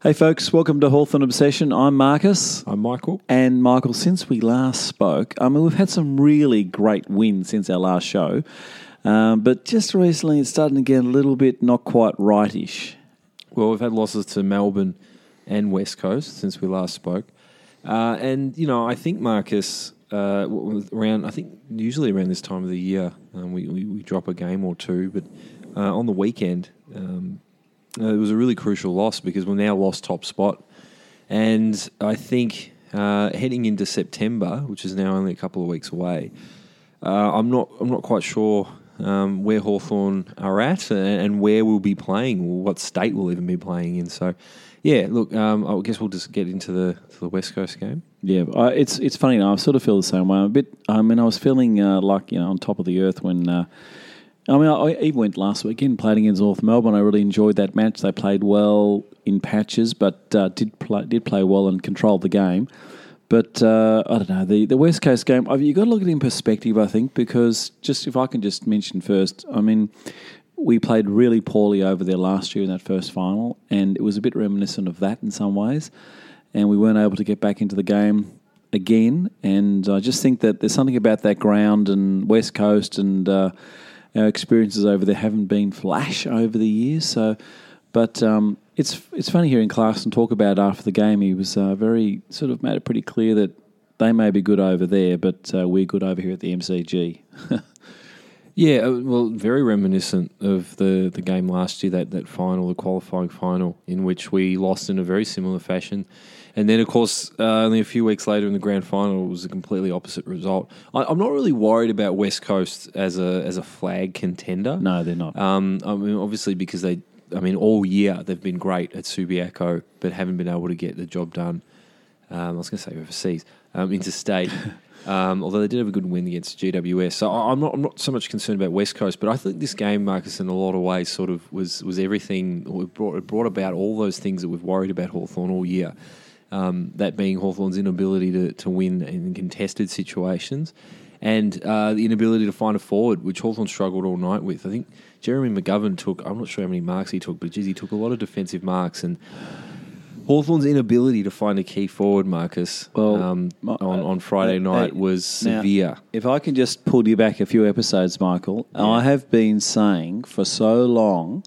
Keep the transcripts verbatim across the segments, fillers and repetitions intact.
Hey folks, welcome to Hawthorn Obsession. I'm Marcus. I'm Michael. And Michael, since we last spoke, I mean, we've had some really great wins since our last show, um, but just recently it's starting to get a little bit not quite rightish. Well, we've had losses to Melbourne and West Coast since we last spoke. Uh, and, you know, I think, Marcus, uh, around, I think usually around this time of the year, um, we, we, we drop a game or two, but uh, on the weekend, um, Uh, it was a really crucial loss because we've now lost top spot. And I think uh, heading into September, which is now only a couple of weeks away, uh, I'm not I'm not quite sure um, where Hawthorn are at and, and where we'll be playing, or what state we'll even be playing in. So, yeah, look, um, I guess we'll just get into the to the West Coast game. Yeah, I, it's it's funny now. I sort of feel the same way. I'm a bit. I mean, I was feeling uh, like you know on top of the earth when. Uh, I mean, I even went last weekend, played against North Melbourne. I really enjoyed that match. They played well in patches, but uh, did play did play well and controlled the game. But uh, I don't know, the, the West Coast game, you've got to look at it in perspective, I think, because just if I can just mention first, I mean, we played really poorly over there last year in that first final, and it was a bit reminiscent of that in some ways, and we weren't able to get back into the game again. And I just think that there's something about that ground and West Coast and... Uh, Our experiences over there haven't been flash over the years, so. But um, it's it's funny hearing Clarkson talk about it after the game. He was uh, very sort of made it pretty clear that they may be good over there, but uh, we're good over here at the M C G. Yeah, well, very reminiscent of the, the game last year, that, that final, the qualifying final, in which we lost in a very similar fashion. And then, of course, uh, only a few weeks later in the grand final, it was a completely opposite result. I, I'm not really worried about West Coast as a as a flag contender. No, they're not. Um, I mean, obviously, because they, I mean, all year they've been great at Subiaco, but haven't been able to get the job done. Um, I was going to say overseas, um, interstate. Um, although they did have a good win against G W S. So I'm not I'm not so much concerned about West Coast, but I think this game, Marcus, in a lot of ways sort of was was everything, it brought, it brought about all those things that we've worried about Hawthorn all year. Um, that being Hawthorn's inability to, to win in contested situations and uh, the inability to find a forward, which Hawthorn struggled all night with. I think Jeremy McGovern took, I'm not sure how many marks he took, but geez, he took a lot of defensive marks, and Hawthorn's inability to find a key forward, Marcus, well, um, my, on, on Friday uh, night uh, was severe. Now, if I can just pull you back a few episodes, Michael, yeah. I have been saying for so long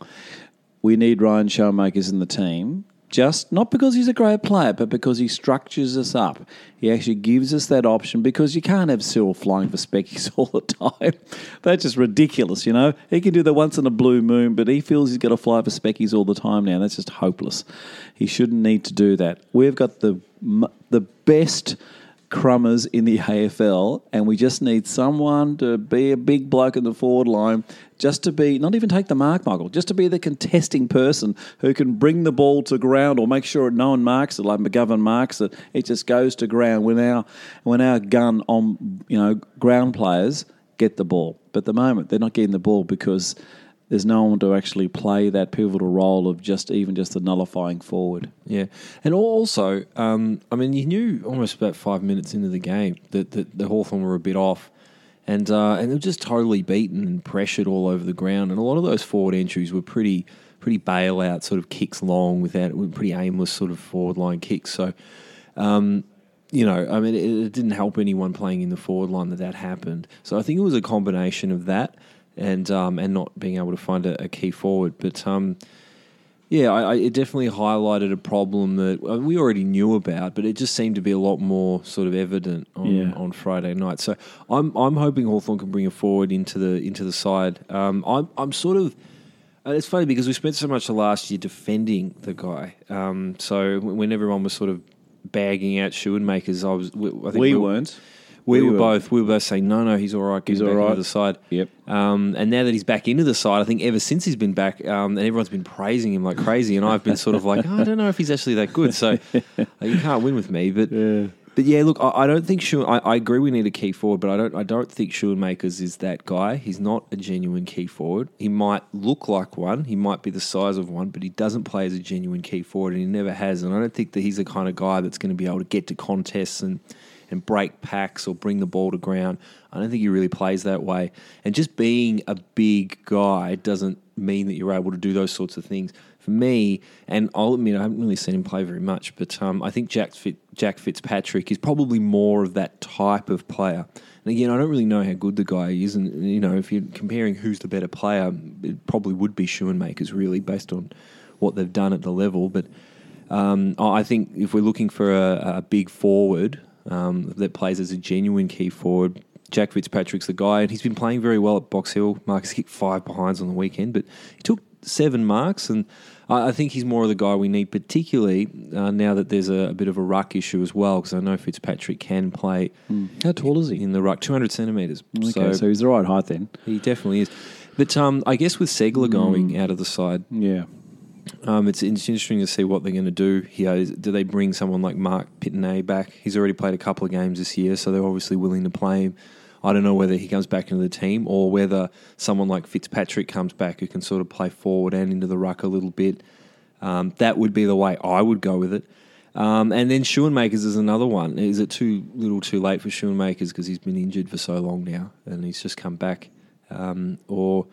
we need Ryan Showmakers in the team. Just not because he's a great player, but because he structures us up. He actually gives us that option, because you can't have Cyril flying for speckies all the time. That's just ridiculous, you know. He can do that once in a blue moon, but he feels he's got to fly for speckies all the time now. That's just hopeless. He shouldn't need to do that. We've got the the best crummers in the A F L, and we just need someone to be a big bloke in the forward line, just to be, not even take the mark, Michael, just to be the contesting person who can bring the ball to ground or make sure no one marks it, like McGovern marks it. It just goes to ground when our when our gun on, you know, ground players get the ball. But at the moment, they're not getting the ball because there's no one to actually play that pivotal role of just even just the nullifying forward. Yeah. And also, um, I mean, you knew almost about five minutes into the game that, that the Hawthorn were a bit off. And uh, and they were just totally beaten and pressured all over the ground. And a lot of those forward entries were pretty pretty bailout sort of kicks long without pretty aimless sort of forward line kicks. So, um, you know, I mean, it, it didn't help anyone playing in the forward line that that happened. So I think it was a combination of that and um, and not being able to find a, a key forward. But um, yeah, I, I, it definitely highlighted a problem that we already knew about, but it just seemed to be a lot more sort of evident on, yeah. on Friday night. So I'm I'm hoping Hawthorn can bring a forward into the into the side. Um, I'm I'm sort of. It's funny because we spent so much the last year defending the guy. Um, so when everyone was sort of bagging out Schoenmakers, I was. I think we, we weren't. We, we were, were both. We were both saying no, no, he's all right. Get he's him back all right. into the side. Yep. Um, and now that he's back into the side, I think ever since he's been back, um, and everyone's been praising him like crazy, and I've been sort of like, oh, I don't know if he's actually that good. So like, you can't win with me, but. Yeah. But yeah, look, I, I don't think Schoen, I, I agree we need a key forward, but I don't I don't think Schoenmakers is that guy. He's not a genuine key forward. He might look like one, he might be the size of one, but he doesn't play as a genuine key forward, and he never has. And I don't think that he's the kind of guy that's going to be able to get to contests and, and break packs or bring the ball to ground. I don't think he really plays that way. And just being a big guy doesn't mean that you're able to do those sorts of things. for me, and I'll admit I haven't really seen him play very much, but um, I think Jack Fit, Jack Fitzpatrick is probably more of that type of player. And again, I don't really know how good the guy is, and you know, if you're comparing who's the better player, it probably would be Schoenmakers, really, based on what they've done at the level. But um, I think if we're looking for a, a big forward um, that plays as a genuine key forward, Jack Fitzpatrick's the guy, and he's been playing very well at Box Hill. Marcus kicked five behinds on the weekend, but he took seven marks, and I think he's more of the guy we need, particularly uh, now that there's a, a bit of a ruck issue as well, because I know Fitzpatrick can play. Mm. How tall is he? In the ruck, two hundred centimetres. Okay, so, so he's the right height then. He definitely is. But um, I guess with Segler going mm. out of the side, yeah, um, it's, it's interesting to see what they're going to do here. Do they bring someone like Mark Pittenay back? He's already played a couple of games this year, so they're obviously willing to play him. I don't know whether he comes back into the team or whether someone like Fitzpatrick comes back who can sort of play forward and into the ruck a little bit. Um, that would be the way I would go with it. Um, and then Schoenmakers is another one. Is it too little too late for Schoenmakers because he's been injured for so long now and he's just come back? Um, or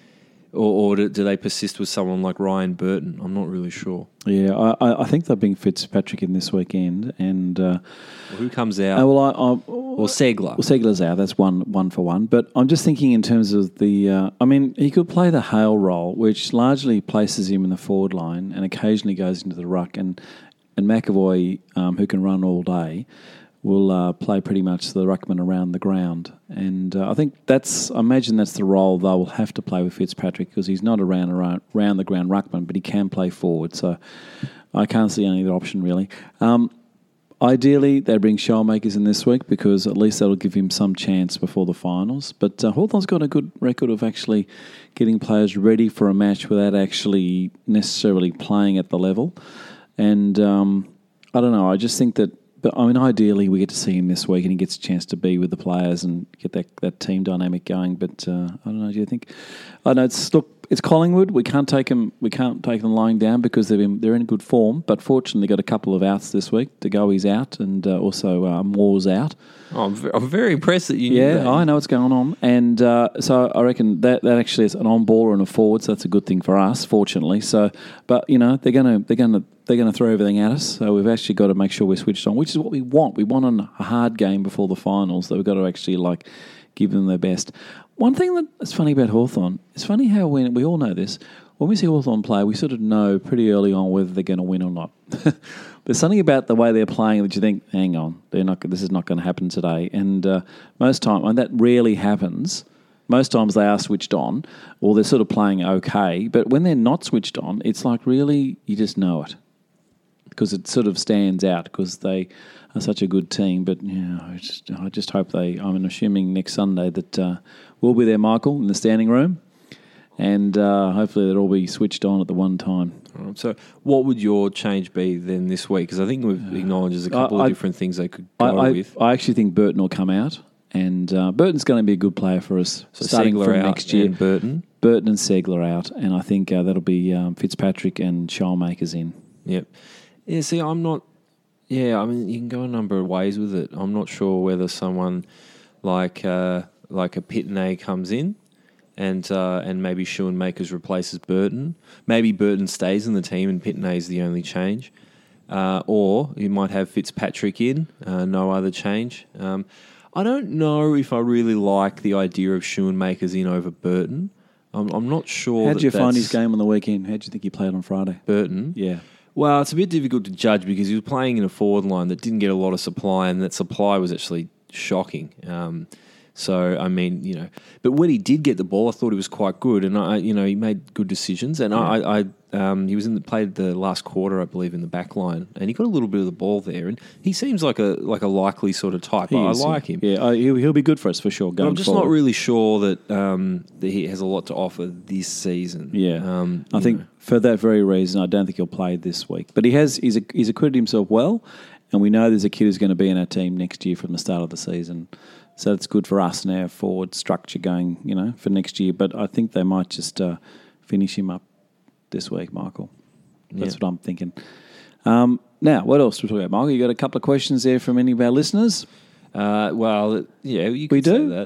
or, or do, do they persist with someone like Ryan Burton? I'm not really sure. Yeah, I, I think they'll bring Fitzpatrick in this weekend. And uh, well, who comes out? Uh, well, I, I, or Segler. Well, Segler's out. That's one one for one. But I'm just thinking in terms of the... Uh, I mean, he could play the Hale role, which largely places him in the forward line and occasionally goes into the ruck. And, and McAvoy, um, who can run all day, will uh, play pretty much the ruckman around the ground. And uh, I think that's... I imagine that's the role they will have to play with Fitzpatrick because he's not around, around, around the ground ruckman, but he can play forward. So I can't see any other option, really. Um, ideally, they bring Schoenmakers in this week because at least that'll give him some chance before the finals. But uh, Hawthorn's got a good record of actually getting players ready for a match without actually necessarily playing at the level. And um, I don't know, I just think that But, I mean, ideally, we get to see him this week and he gets a chance to be with the players and get that, that team dynamic going. But, uh, I don't know, do you think... I don't know, it's, look, it's Collingwood. We can't take them We can't take them lying down because they've been, they're in good form. But fortunately, got a couple of outs this week. DeGoey's out and uh, also uh, Moore's out. Oh, I'm, v- I'm very impressed that you knew Yeah, that. I know what's going on. And uh, so I reckon that, that actually is an on-baller and a forward, so that's a good thing for us, fortunately. So, but, you know, they're going to... They're going to They're going to throw everything at us, so we've actually got to make sure we're switched on, which is what we want. We want a hard game before the finals, so we've got to actually like give them their best. One thing that's funny about Hawthorn, it's funny how when we all know this, when we see Hawthorn play, we sort of know pretty early on whether they're going to win or not. There's something about the way they're playing that you think, hang on, they're not. This is not going to happen today. And uh, most time, and that rarely happens. Most times they are switched on, or they're sort of playing okay. But when they're not switched on, it's like really you just know it. Because it sort of stands out because they are such a good team. But yeah, I just, I just hope they. I'm assuming next Sunday that uh, we'll be there, Michael, in the standing room, and uh, hopefully they'll all be switched on at the one time. All right, so, what would your change be then this week? Because I think we've acknowledged there's a couple I, of different things they could go I, I, with. I actually think Burton will come out, and uh, Burton's going to be a good player for us so starting Segler from out next year. And Burton, Burton and Segler out, and I think uh, that'll be um, Fitzpatrick and Schoenmakers in. Yep. Yeah, see, I'm not... Yeah, I mean, you can go a number of ways with it. I'm not sure whether someone like uh, like a Pittenay comes in and uh, and maybe Schoenmakers replaces Burton. Maybe Burton stays in the team and Pittenay is the only change. Uh, or you might have Fitzpatrick in, uh, no other change. Um, I don't know if I really like the idea of Schoenmakers in over Burton. I'm, I'm not sure. How did that you find his that's game on the weekend? How did you think he played on Friday? Burton? Yeah. Well, it's a bit difficult to judge because he was playing in a forward line that didn't get a lot of supply, and that supply was actually shocking. Um, so, I mean, you know, but when he did get the ball, I thought he was quite good, and I, you know, he made good decisions. And yeah. I, I, um, he was in the played the last quarter, I believe, in the back line, and he got a little bit of the ball there. And he seems like a like a likely sort of type. He I, is, I like him. Yeah, I, he'll, he'll be good for us for sure. Going but I'm just forward. not really sure that um, that he has a lot to offer this season. Yeah, um, I think know. for that very reason, I don't think he'll play this week. But he has he's a, he's acquitted himself well, and we know there's a kid who's going to be in our team next year from the start of the season. So it's good for us and our forward structure going, you know, for next year. But I think they might just uh, finish him up this week, Michael. That's yeah. what I'm thinking. Um, now, what else we're talking about, Michael? You got a couple of questions there from any of our listeners? Uh, well, yeah, you could we say do that.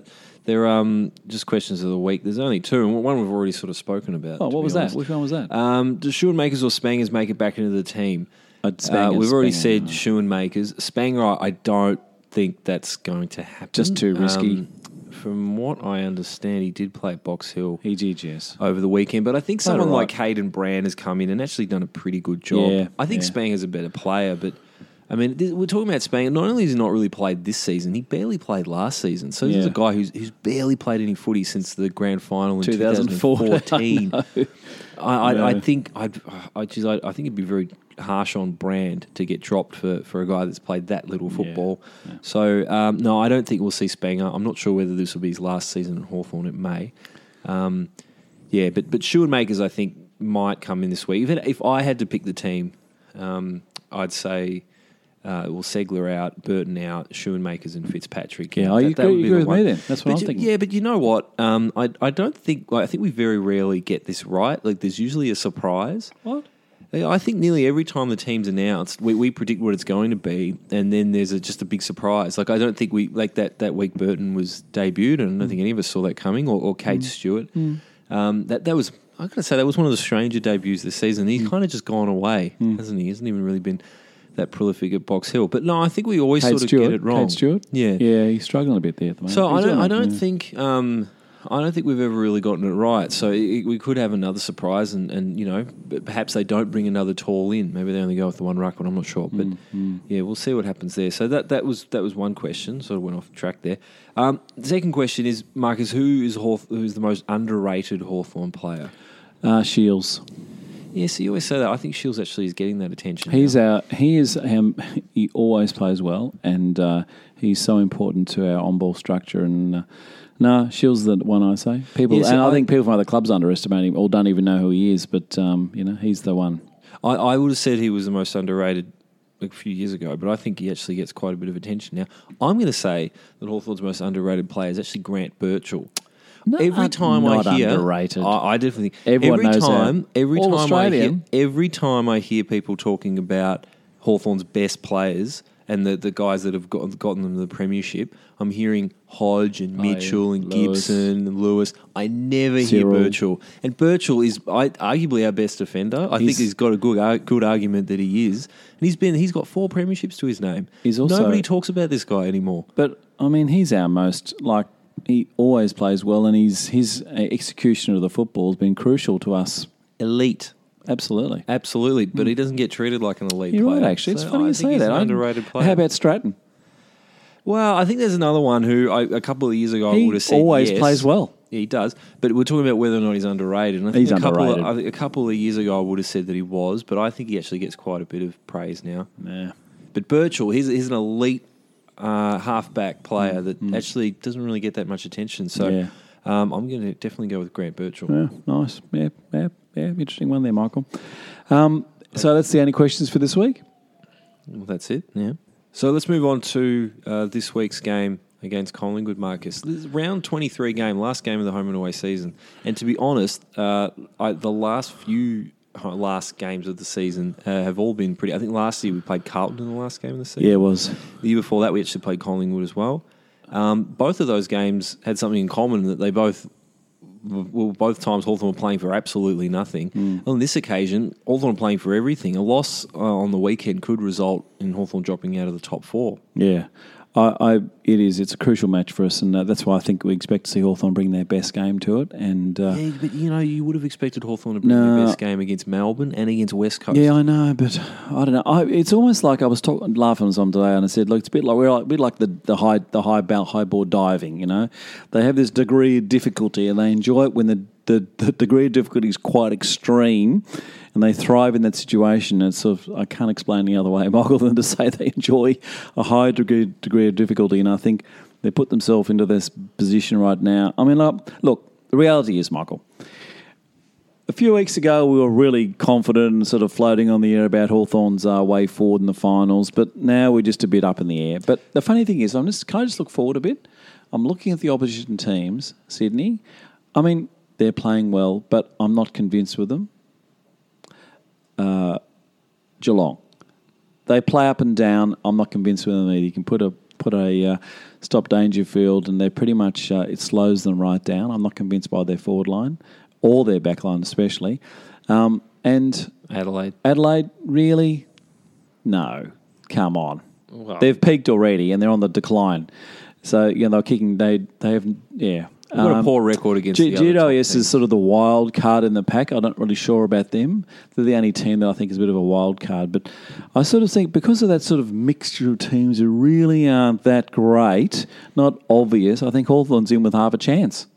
They're um, just questions of the week. There's only two, and one we've already sort of spoken about. Oh, to what be was honest. that? Which one was that? Um, do Schoenmakers or Spangers make it back into the team? Uh, Uh, Spangers, we've already Spangers. said Schoenmakers. Spanger, I don't think that's going to happen. Just too risky. Um, from what I understand, he did play at Box Hill He did, yes. over the weekend, but I think Played someone all like right. Hayden Brand has come in and actually done a pretty good job. Yeah, I think yeah. Spanger's a better player, but I mean, th- we're talking about Spanger. Not only has he not really played this season, he barely played last season. So this is Yeah. a guy who's who's barely played any footy since the grand final in twenty twenty fourteen. fourteen. I, I, No. I think I'd, I, geez, I, I think it'd be very harsh on Brand to get dropped for, for a guy that's played that little football. Yeah. So um, no, I don't think we'll see Spanger. I'm not sure whether this will be his last season at Hawthorn. It may. Um, yeah, but but Schoenmakers I think might come in this week. If, it, if I had to pick the team, um, I'd say. Uh, well, Segler out, Burton out, Schoenmakers and Fitzpatrick. Yeah, out. oh, you That- that agree- would you be agree the with me one. then. That's what But I'm you- thinking. Yeah, but you know what? Um, I I don't think like, I think we very rarely get this right. Like, there's usually a surprise. What? Yeah, I think nearly every time the team's announced, we, we predict what it's going to be, and then there's a, just a big surprise. Like, I don't think we like that that week Burton was debuted, and I don't think any of us saw that coming, or, or Kate Stewart. Um, that that was I got to say that was one of the stranger debuts this season. He's kind of just gone away, hasn't he? He hasn't even really been that prolific at Box Hill. But no, I think we always Kate sort of Stewart. get it wrong. Kate Stewart? Yeah. Yeah, he's struggling a bit there at the moment. So I He's don't, all I right, don't yeah. think, um, I don't think we've ever really gotten it right. So it, we could have another surprise, and, and you know, but perhaps they don't bring another tall in. Maybe they only go with the one ruck one. I'm not sure, but Mm, yeah, we'll see what happens there. So that that was that was one question. Sort of went off track there. Um, the second question is, Marcus, who is Hawth- who is the most underrated Hawthorn player? Uh, Shields. Yes, you always say that. I think Shields actually is getting that attention. He's now. our. He is. Um, he always plays well, and uh, he's so important to our on-ball structure. And uh, no, Shields the one I say. People, Yes, and I, I- think people from other clubs underestimate him or don't even know who he is. But um, you know, he's the one. I, I would have said he was the most underrated a few years ago, but I think he actually gets quite a bit of attention now. I'm going to say that Hawthorn's most underrated player is actually Grant Birchall. No, every time not I hear, underrated. I, I definitely think Everyone every knows time, that. every All time Australian. I hear, every time I hear people talking about Hawthorn's best players and the, the guys that have got, gotten them the premiership, I'm hearing Hodge and Oh, yeah. Mitchell and Lewis. Gibson and Lewis. I never Cyril. hear Birchall, and Birchall is I, arguably our best defender. I think He's- he's got a good ar- good argument that he is, and he's been he's got four premierships to his name. He's also- Nobody talks about this guy anymore. But I mean, he's our most like. He always plays well, and he's his uh, execution of the football has been crucial to us. Elite. Absolutely. Absolutely, but he doesn't get treated like an elite You're player. right, actually. It's So funny I you think say he's that. an I- underrated player. How about Stratton? Well, I think there's another one who I, a couple of years ago I He would have said always yes. plays well. Yeah, he does. But we're talking about whether or not he's underrated. And I think He's a couple underrated. Of, I think a couple of years ago I would have said that he was, but I think he actually gets quite a bit of praise now. Yeah. But Birchall, he's, he's an elite uh, halfback player that actually doesn't really get that much attention. So Yeah. um, I'm going to definitely go with Grant Birchall. Yeah, nice. Yeah, yeah, yeah. Interesting one there, Michael. Um, so that's the only questions for this week. Well, that's it, yeah. So let's move on to uh, this week's game against Collingwood, Marcus. This is round twenty-three game, last game of the home and away season. And to be honest, uh, I, the last few uh, last games of the season uh, have all been pretty... I think last year we played Carlton in the last game of the season. Yeah, it was. The year before that we actually played Collingwood as well. Um, both of those games had something in common that they both... Well, both times Hawthorn were playing for absolutely nothing. Mm. On this occasion, Hawthorn were playing for everything. A loss uh, on the weekend could result in Hawthorn dropping out of the top four. Yeah. I, I, it is. It's a crucial match for us, and uh, that's why I think we expect to see Hawthorn bring their best game to it. And uh, Yeah, but you know, you would have expected Hawthorn to bring No. their best game against Melbourne and against West Coast. yeah, I know, but I don't know. I, it's almost like I was talking, laughing some today, and I said, "Look, it's a bit like we're like, a bit like the the high the high bound, high board diving. You know, they have this degree of difficulty, and they enjoy it when the the, the degree of difficulty is quite extreme, and they thrive in that situation. It's sort of, I can't explain any other way, Michael, than to say they enjoy a high degree degree of difficulty, and I think they put themselves into this position right now. I mean, look, look the reality is, Michael. A few weeks ago, we were really confident and sort of floating on the air about Hawthorn's uh, way forward in the finals, but now we're just a bit up in the air. But the funny thing is, I'm just can I just look forward a bit? I'm looking at the opposition teams, Sydney. I mean, they're playing well, but I'm not convinced with them. Uh, Geelong, they play up and down. I'm not convinced with them either. You can put a put a uh, stop Dangerfield, and they're pretty much uh, it slows them right down. I'm not convinced by their forward line or their back line especially. Um, and Adelaide. Adelaide, really? No. Come on. Well, They've peaked already and they're on the decline. So, you know, they're kicking, they they have, yeah. They've got Um, a poor record against G- the other top G W S teams. is sort of the wild card in the pack. I'm not really sure about them. They're the only team that I think is a bit of a wild card. But I sort of think because of that sort of mixture of teams who really aren't that great, not obvious, I think Hawthorn's in with half a chance.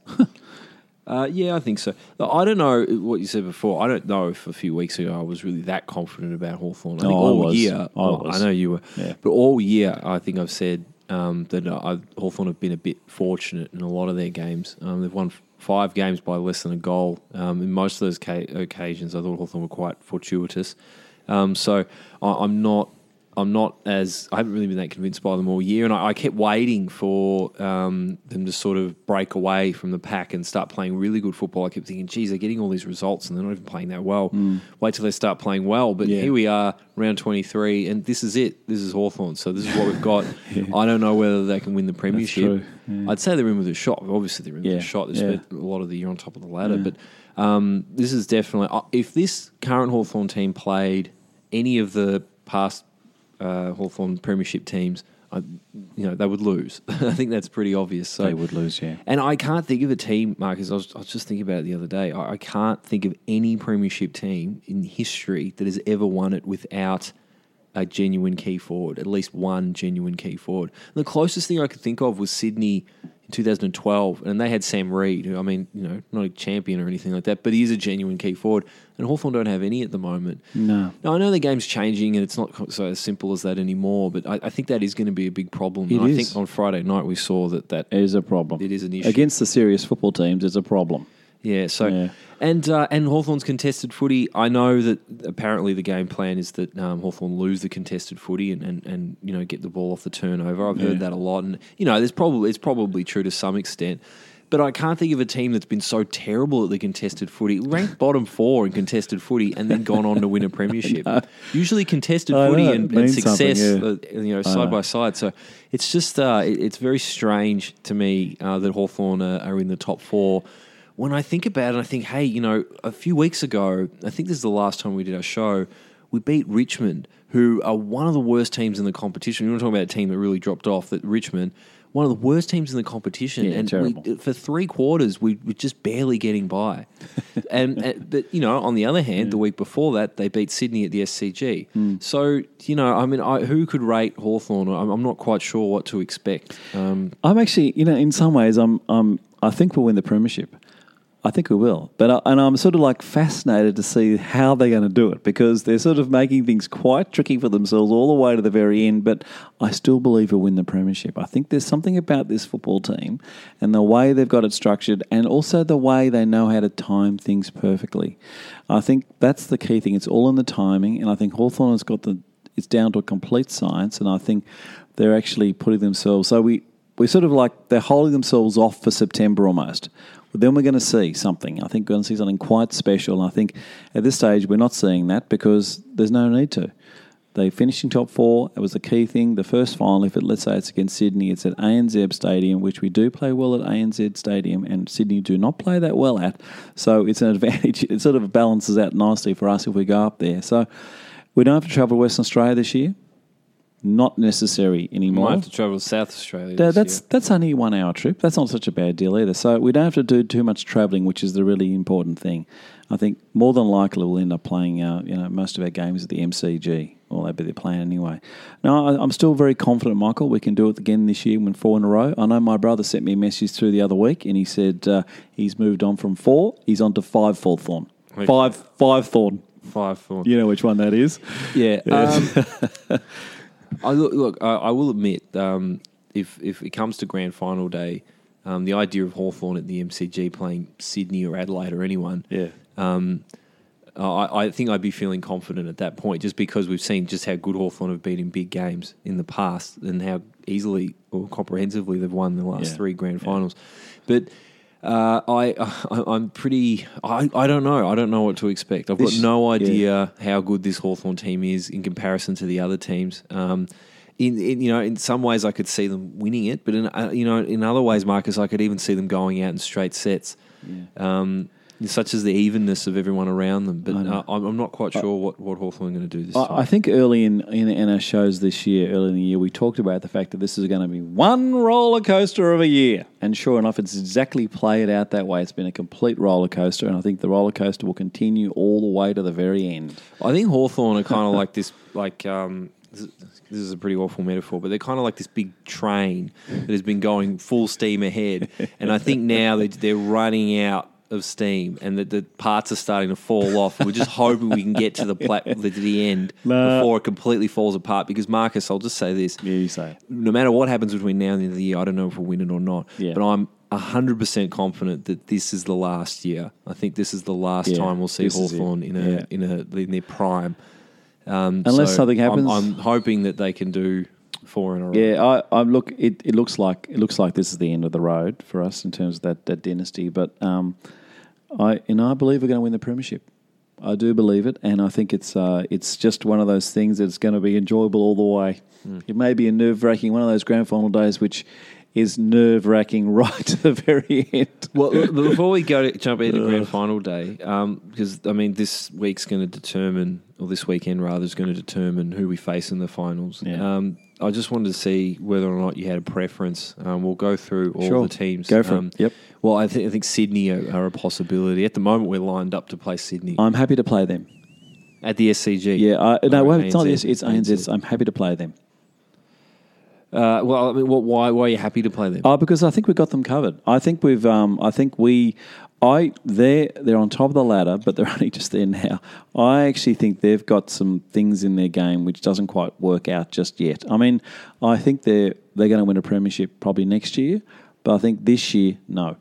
Uh, yeah, I think so. Look, I don't know what you said before. I don't know if a few weeks ago I was really that confident about Hawthorn. I think Oh, I all was. year, I well, was. I know you were, Yeah. but all year I think I've said um, that I, Hawthorn have been a bit fortunate in a lot of their games. Um, they've won f- five games by less than a goal. Um, in most of those ca- occasions, I thought Hawthorn were quite fortuitous. Um, so I, I'm not. I'm not as I haven't really been that convinced by them all year, and I, I kept waiting for um, them to sort of break away from the pack and start playing really good football. I kept thinking, geez, they're getting all these results and they're not even playing that well. Mm. Wait till they start playing well. But Yeah. here we are, round twenty-three, and this is it. This is Hawthorn. So this is what we've got. yeah. I don't know whether they can win the premiership. true. Yeah. I'd say they're in with a shot. Obviously, they're in Yeah. with a shot. They've Yeah. spent a lot of the year on top of the ladder, Yeah. but um, this is definitely uh, if this current Hawthorn team played any of the past Uh, Hawthorn premiership teams, I, you know, they would lose. I think that's pretty obvious. So, They would lose, yeah. and I can't think of a team, Marcus. I was, I was just thinking about it the other day. I, I can't think of any premiership team in history that has ever won it without a genuine key forward. At least one genuine key forward. And the closest thing I could think of was Sydney in two thousand twelve, and they had Sam Reid, who, I mean, you know, not a champion or anything like that, but he is a genuine key forward. And Hawthorn don't have any at the moment. No. Now, I know the game's changing and it's not so as simple as that anymore, but I, I think that is going to be a big problem. It and I is. think on Friday night we saw that that It is a problem. it is an issue. Against the serious football teams, it's a problem. Yeah, so Yeah. and uh, and Hawthorn's contested footy. I know that apparently the game plan is that um, Hawthorn lose the contested footy and, and, and you know get the ball off the turnover. I've heard Yeah. that a lot, and you know there's probably it's probably true to some extent. But I can't think of a team that's been so terrible at the contested footy, ranked bottom four in contested footy, and then gone on to win a premiership. No. Usually, contested I footy know, and, it and means success, something, uh, you know, I side know. by side. So it's just uh, it, it's very strange to me uh, that Hawthorn are, are in the top four. When I think about it, I think, hey, you know, a few weeks ago, I think this is the last time we did our show, we beat Richmond, who are one of the worst teams in the competition. You want to talk about a team that really dropped off, that Richmond, one of the worst teams in the competition. Yeah, and terrible. we, for three quarters, we were just barely getting by. and, and But, you know, on the other hand, Yeah. the week before that, they beat Sydney at the S C G. Mm. So, you know, I mean, I, who could rate Hawthorn? I'm, I'm not quite sure what to expect. Um, I'm actually, you know, in some ways, I'm, I'm, I think we'll win the premiership. I think we will. But I, and I'm sort of like fascinated to see how they're going to do it because they're sort of making things quite tricky for themselves all the way to the very end. But I still believe we'll win the premiership. I think there's something about this football team and the way they've got it structured and also the way they know how to time things perfectly. I think that's the key thing. It's all in the timing. And I think Hawthorn has got the, it's down to a complete science. And I think they're actually putting themselves, so we, we sort of like, they're holding themselves off for September almost. But then we're going to see something. I think we're going to see something quite special. And I think at this stage we're not seeing that because there's no need to. They finished in top four. It was the key thing. The first final, if it, let's say it's against Sydney, it's at A N Z Stadium, which we do play well at A N Z Stadium, and Sydney do not play that well at. So it's an advantage. It sort of balances out nicely for us if we go up there. So we don't have to travel to Western Australia this year. Not necessary you anymore. might have to travel to South Australia. That- this that's year. that's only a one hour trip. That's not such a bad deal either. So we don't have to do too much travelling, which is the really important thing. I think more than likely we'll end up playing uh, you know most of our games at the M C G, or that'd be the plan anyway. No, I, I'm still very confident, Michael. We can do it again this year, win four in a row. I know my brother sent me a message through the other week, and he said uh, he's moved on from four. He's on to five Hawthorn. Okay. Five five Thorn. Five Thorn. You know which one that is? Yeah. Um, I look, look I, I will admit, um, if if it comes to grand final day, um, the idea of Hawthorn at the M C G playing Sydney or Adelaide or anyone, Yeah. um, I, I think I'd be feeling confident at that point, just because we've seen just how good Hawthorn have been in big games in the past and how easily or comprehensively they've won the last Yeah. three grand Yeah. finals. But uh, I, I, I'm pretty. I, I don't know. I don't know what to expect. I've This- got no yeah. idea how good this Hawthorn team is in comparison to the other teams. Um, in, in you know in some ways I could see them winning it, but in uh, you know in other ways, Marcus, I could even see them going out in straight sets. Yeah. Um, such as the evenness of everyone around them. But uh, I'm I'm not quite sure what, what Hawthorn are going to do this I, time. I think early in, in, in our shows this year, early in the year, we talked about the fact that this is going to be one roller coaster of a year. And sure enough, it's exactly played out that way. It's been a complete roller coaster, and I think the roller coaster will continue all the way to the very end. I think Hawthorn are kind of like this, like... Um, this is a pretty awful metaphor, but they're kind of like this big train that has been going full steam ahead. And I think now they're, they're running out of steam and that the parts are starting to fall off. We're just hoping we can get to the plat- to the end No. before it completely falls apart. Because, Marcus, I'll just say this. Yeah, you say it. No matter what happens between now and the end of the year, I don't know if we'll win it or not. Yeah. But I'm one hundred percent confident that this is the last year. I think this is the last Yeah, time we'll see this is it. Hawthorn in a Yeah. in a in their prime. Um, Unless so something happens. I'm, I'm hoping that they can do four in a row. Yeah, I, I look. It, it looks like it looks like this is the end of the road for us in terms of that, that dynasty. But um, I and I believe we're going to win the premiership. I do believe it, and I think it's uh, it's just one of those things that's going to be enjoyable all the way. Mm. It may be a nerve wracking one of those grand final days, which is nerve wracking right to the very end. Well, before we go to jump into grand final day, um, because I mean this week's going to determine, or this weekend rather, is going to determine who we face in the finals. Yeah. Um, I just wanted to see whether or not you had a preference. Um, we'll go through all Sure. the teams. Go for um, it. Yep. Well, I, th- I think Sydney are, are a possibility. At the moment, we're lined up to play Sydney I'm happy to play them. at the S C G. Yeah, I, no, Or well, it's not A N this. Z. It's A N Z. I'm happy to play them. Uh, well, I mean, what, why? Why are you happy to play them? Oh, because I think we've got them covered. I think we've. Um, I think we. I they're they're on top of the ladder, but they're only just there now. I actually think they've got some things in their game which doesn't quite work out just yet. I mean, I think they're they're going to win a premiership probably next year, but I think this year, no.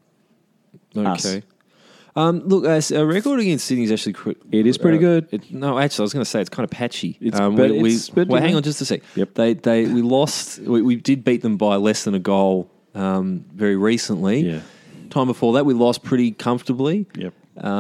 Us. Okay. Um, look, uh, a record against Sydney is actually... Cr- It is pretty uh, good. It, no, actually, I was going to say it's kind of patchy. It's- um, but we, we, it's- but, well, you hang know. on just a sec. Yep. They, they, we lost... We, we did beat them by less than a goal um, very recently. Yeah. Time before that, we lost pretty comfortably. Yep.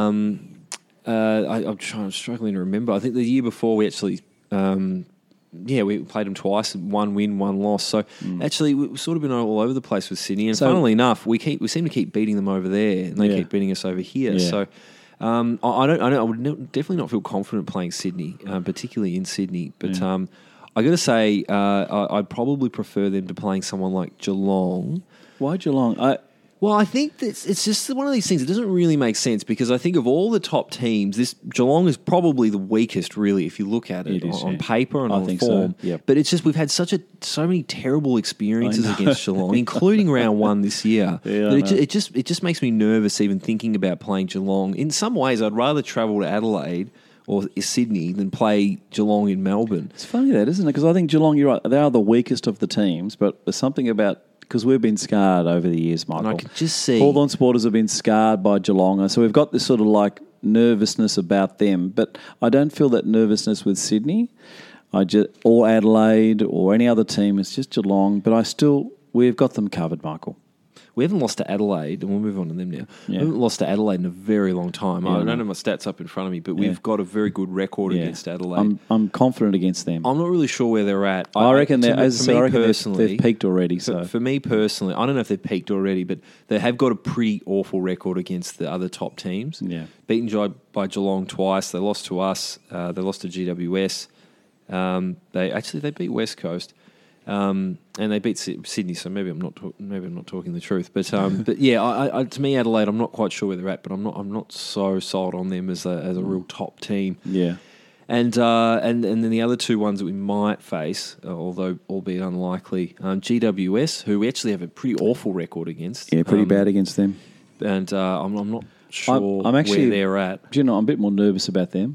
Um, uh, I, I'm trying, I'm struggling to remember. I think the year before we actually... Um, yeah, we played them twice, one win, one loss. So mm. actually, we've sort of been all over the place with Sydney. And so, funnily enough, we keep we seem to keep beating them over there, and they yeah. keep beating us over here. Yeah. So um, I, I don't, I don't, I would no, definitely not feel confident playing Sydney, uh, particularly in Sydney. But yeah. um, I got to say, uh, I, I'd probably prefer them to playing someone like Geelong. Why Geelong? I. Well, I think that it's just one of these things. It doesn't really make sense because I think of all the top teams, this Geelong is probably the weakest, really, if you look at it, it is, on, yeah. on paper and I on think form. So. Yep. But it's just we've had such a so many terrible experiences against Geelong, including round one this year. Yeah, that it, ju- it just it just makes me nervous even thinking about playing Geelong. In some ways, I'd rather travel to Adelaide or Sydney than play Geelong in Melbourne. It's funny that, isn't it? Because I think Geelong, you're right, they are the weakest of the teams, but there's something about. Because we've been scarred over the years, Michael. And I can just see... Hawthorn supporters have been scarred by Geelong, so we've got this sort of like nervousness about them. But I don't feel that nervousness with Sydney, I just or Adelaide or any other team. It's just Geelong. But I still, we've got them covered, Michael. We haven't lost to Adelaide, and we'll move on to them now. Yeah. We haven't lost to Adelaide in a very long time. Yeah, I don't no. have my stats up in front of me, but Yeah. we've got a very good record Yeah. against Adelaide. I'm, I'm confident against them. I'm not really sure where they're at. I, reckon, to they're, me- as I for said, me I reckon they've, personally, they've peaked already. for, So for me personally, I don't know if they've peaked already, but they have got a pretty awful record against the other top teams. Yeah. Beaten by, by Geelong twice. They lost to us. Uh, they lost to G W S. Um, they actually they beat West Coast. Um, and they beat Sydney, so maybe I'm not talk- maybe I'm not talking the truth, but um, but yeah, I, I, to me Adelaide, I'm not quite sure where they're at, but I'm not I'm not so sold on them as a as a real top team. yeah, And uh, and and then the other two ones that we might face, uh, although albeit unlikely, um, G W S, who we actually have a pretty awful record against. yeah, pretty um, bad against them. And uh, I'm I'm not sure I'm, I'm actually, where they're at. Do you know, I'm a bit more nervous about them.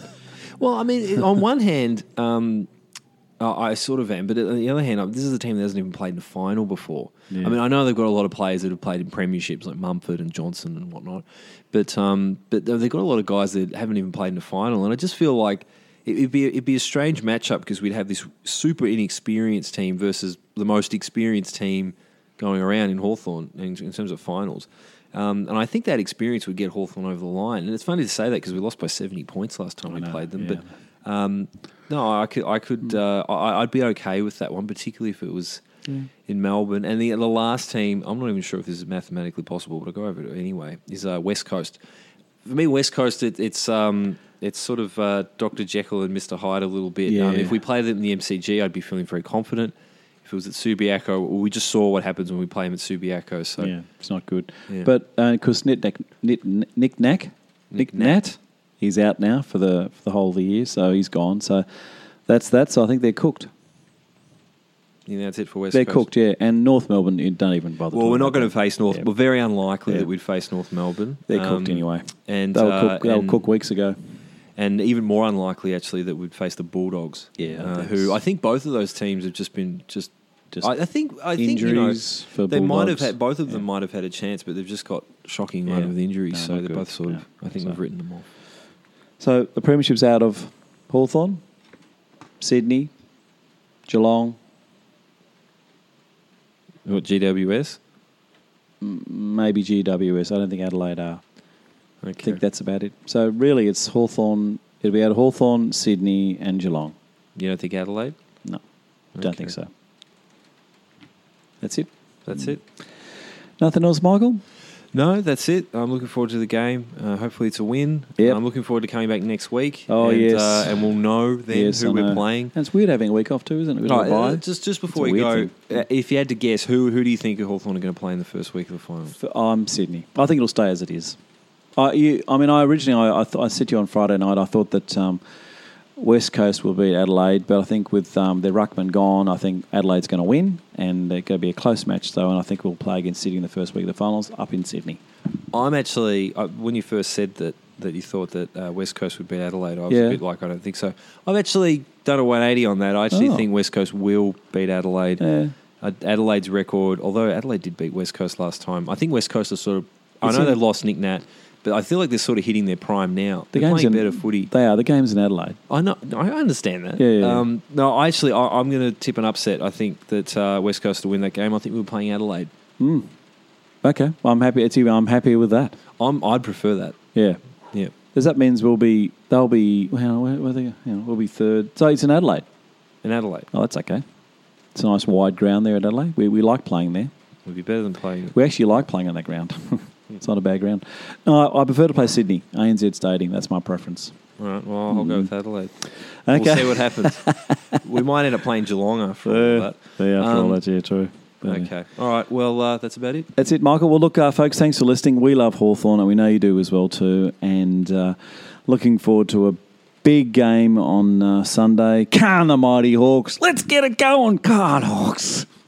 Well, I mean, on one hand. Um, Uh, I sort of am, but on the other hand, uh, this is a team that hasn't even played in a final before. Yeah. I mean, I know they've got a lot of players that have played in premierships like Mumford and Johnson and whatnot, but um, but they've got a lot of guys that haven't even played in a final, and I just feel like it, it'd be it'd be a strange matchup because we'd have this super inexperienced team versus the most experienced team going around in Hawthorn in, in terms of finals. Um, and I think that experience would get Hawthorn over the line. And it's funny to say that because we lost by seventy points last time I we know, played them, yeah. but. Um, no, I could, I could, uh, I, I'd be okay with that one, particularly if it was Yeah. in Melbourne. And the the last team, I'm not even sure if this is mathematically possible, but I'll go over it anyway. Is uh, West Coast. For me, West Coast, it, it's um, it's sort of uh, Doctor Jekyll and Mister Hyde a little bit. Yeah. Um, if we played them in the M C G, I'd be feeling very confident. If it was at Subiaco, well, we just saw what happens when we play them at Subiaco. So Yeah, it's not good. Yeah. But because Nick Nack, Nick, Nick Nack, Nick Nat, he's out now for the for the whole of the year, so he's gone. So that's that. So I think they're cooked. yeah, that's it for West They're Coast. cooked, yeah. And North Melbourne, you don't even bother. Well, we're talking not going about to face North. Yeah. Well, very unlikely Yeah. that we'd face North Melbourne. They're Um, cooked anyway. And They were uh, cooked. They were and- cooked weeks ago. And even more unlikely, actually, that we'd face the Bulldogs. Yeah, uh, that's- who I think both of those teams have just been just. Just I, I think I think you know injuries for they might have Bulldogs. had both of them Yeah. might have had a chance, but they've just got shocking Yeah. run with injuries, No, so not they're good. both sort of. Yeah. I think So- we've written them off. So the premiership's out of Hawthorn, Sydney, Geelong, What G W S? maybe G W S. I don't think Adelaide are. Okay. I think that's about it. So really, it's Hawthorn. It'll be out of Hawthorn, Sydney, and Geelong. You don't think Adelaide? No, don't Okay. think so. That's it. That's it. Nothing else, Michael? No, that's it. I'm looking forward to the game. Uh, hopefully, it's a win. Yep. I'm looking forward to coming back next week. Oh, and, yes. uh, and we'll know then Yes, who I we're know. playing. And it's weird having a week off too, isn't it? A bit of a Right, bye. uh, just just before It's a we weird go, uh, if you had to guess, who who do you think Hawthorn are going to play in the first week of the final? For- I'm Sydney. I think it'll stay as it is. I, you, I mean, I originally I, I, th- I said to you on Friday night. I thought that um, West Coast will beat Adelaide, but I think with um, their ruckman gone, I think Adelaide's going to win, and it's going to be a close match though. And I think we'll play against Sydney in the first week of the finals up in Sydney. I'm actually uh, when you first said that that you thought that uh, West Coast would beat Adelaide, I was Yeah. a bit like I don't think so. I've actually done a one eighty on that. I actually Oh. think West Coast will beat Adelaide. Yeah. Uh, Adelaide's record, although Adelaide did beat West Coast last time, I think West Coast are sort of. I It's know in- they lost Nick Nat, but I feel like they're sort of hitting their prime now. The They're game's playing in- better footy. They are. The game's in Adelaide. I know. I understand that. Yeah, yeah, yeah. Um, no, I actually, I, I'm going to tip an upset. I think that uh, West Coast will win that game. I think we're playing Adelaide. Mm. Okay, well, I'm happy. It's, I'm happy with that. I'm, I'd prefer that. Yeah. Yeah. Because that means we'll be, they'll be, well, where, where they, you know, we'll be third. So it's in Adelaide. In Adelaide, Oh, that's okay. It's a nice wide ground there at Adelaide. We we like playing there. would be better than playing. We actually like playing on that ground. It's not a bad ground. No, I, I prefer to play Sydney, A N Z Stadium. That's my preference. All right. Well, I'll go with Adelaide. Okay. We'll see what happens. We might end up playing Geelong after all that. Yeah, after all Um, that, yeah, true. But, yeah. Okay. All right. Well, uh, that's about it. That's it, Michael. Well, look, uh, folks, thanks for listening. We love Hawthorn, and we know you do as well too. And uh, looking forward to a big game on uh, Sunday. Can the Mighty Hawks. Let's get it going. Can Hawks.